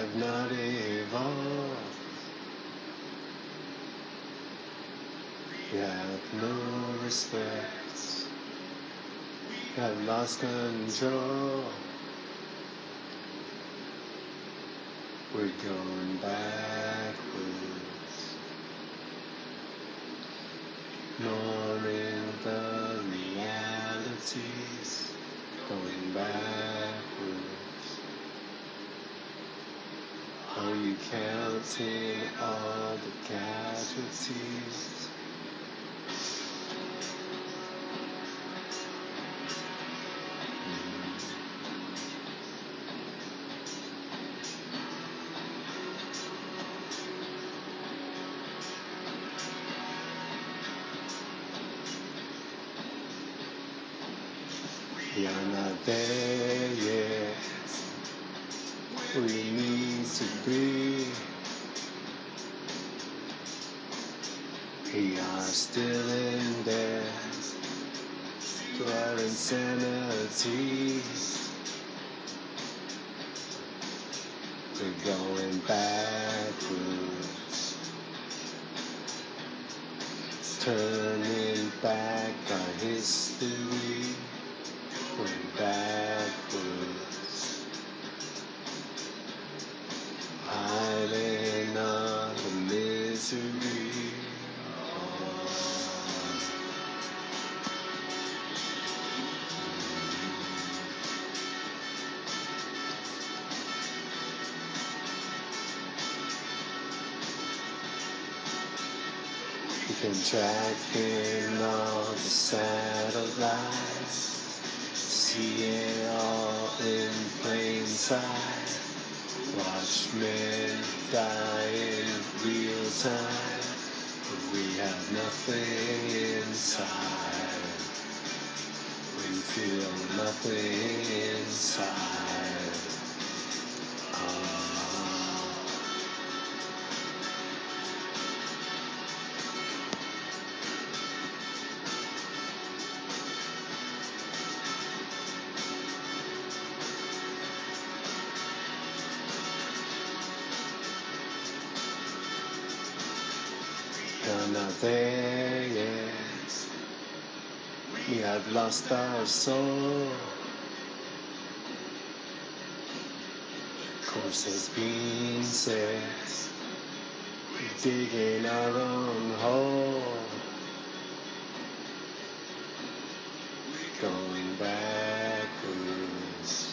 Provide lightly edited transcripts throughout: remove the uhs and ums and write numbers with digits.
have not evolved. We have no respect. We have lost control. We're going backwards, ignoring the realities, going backwards. Are you counting all the casualties? We are not there yet. We need to be. We are still in debt to our insanity. We're going backwards, turning back our history. Going backwards, hiding on the misery. You can track in all the satellites, see it all in plain sight. Watch men die in real time, but we have nothing inside. We feel nothing inside. We're not there yet. We have lost our soul. Course has been set. We're digging our own hole. Going backwards,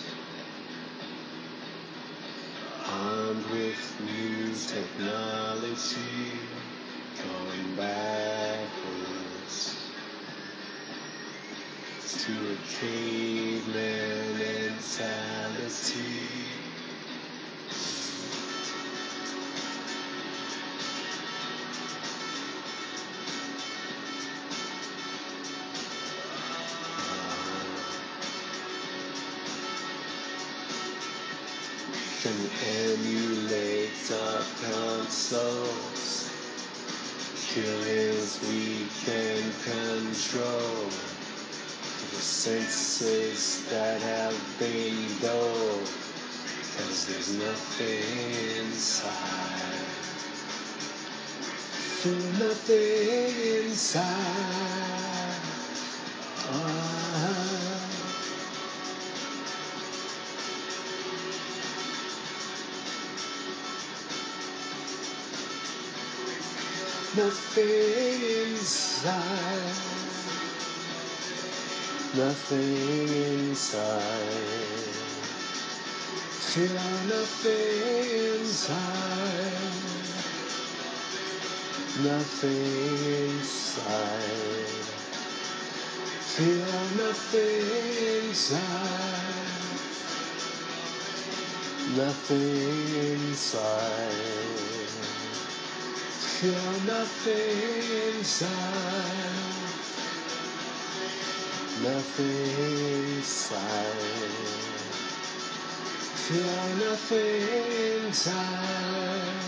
armed with new technology. Going backwards to a caveman mentality. Can emulate our consoles. Killings we can control. The senses that have been dulled, 'cause there's nothing inside. Feel nothing inside. Nothing inside. Nothing inside. Feel nothing inside. Nothing inside. Feel nothing inside. Nothing inside. Feel nothing inside. Nothing inside. Feel nothing inside.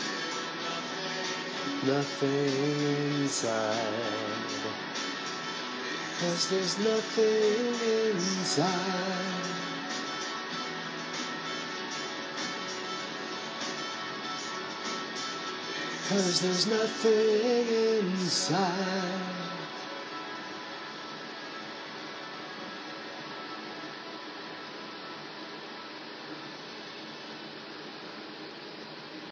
Nothing inside. 'Cause there's nothing inside. 'Cause there's nothing inside